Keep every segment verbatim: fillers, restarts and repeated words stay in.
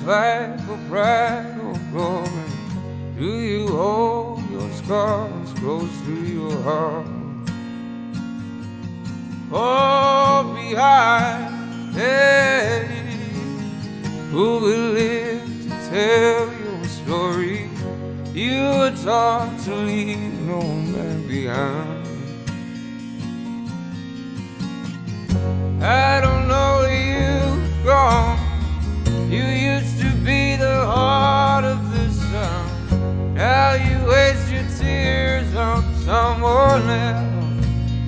fight for pride or glory? Do you hold your scars close to your heart? Or behind, hey, who will live to tell your story? You were taught to leave no man behind. I don't know where you've gone. You used to be the heart of the sun. Now you waste your tears on someone else.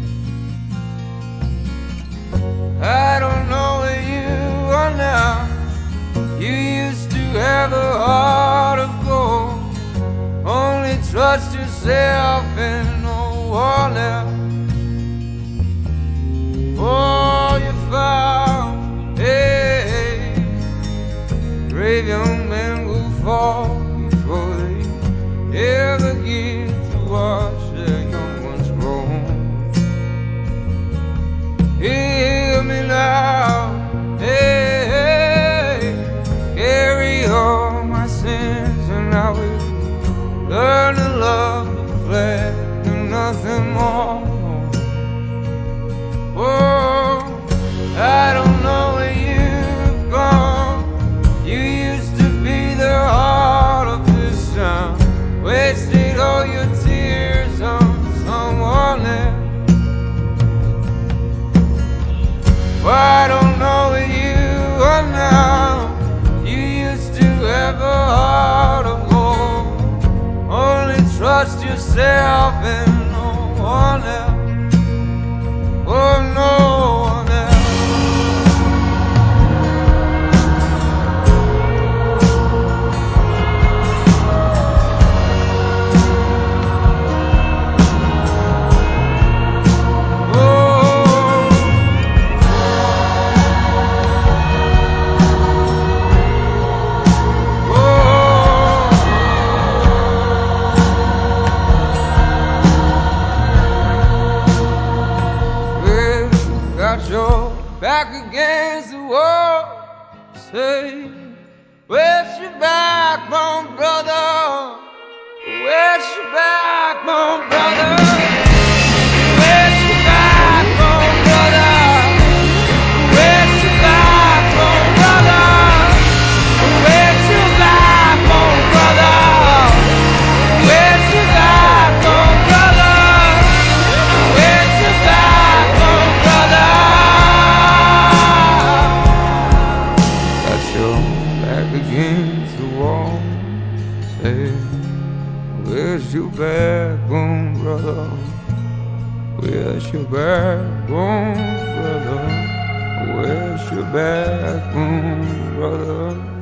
I don't know where you are now. You used to have a heart of gold. Only trust yourself and no one else. Oh, you found, hey, brave young men will fall before they ever get to watch their young ones grow. Hear me now, hey, hey, carry all my sins and I will learn to love the flesh and nothing more. Oh, I don't know where you've gone. You used to be the heart of the sun. Wasted all your tears on someone else. Well, I don't know where you are now. You used to have a heart of gold. Only trust yourself and no one else. Oh, no one else. Got your back against the wall. Say, where's your backbone, brother? Where's your backbone, brother? Where's your backbone, brother? Where's your backbone, brother? Where's your backbone, brother? Where's your backbone, brother? Where's your backbone, brother? Got your back against the wall. Say, where's your backbone, brother? Where's your backbone, brother? Where's your backbone, brother?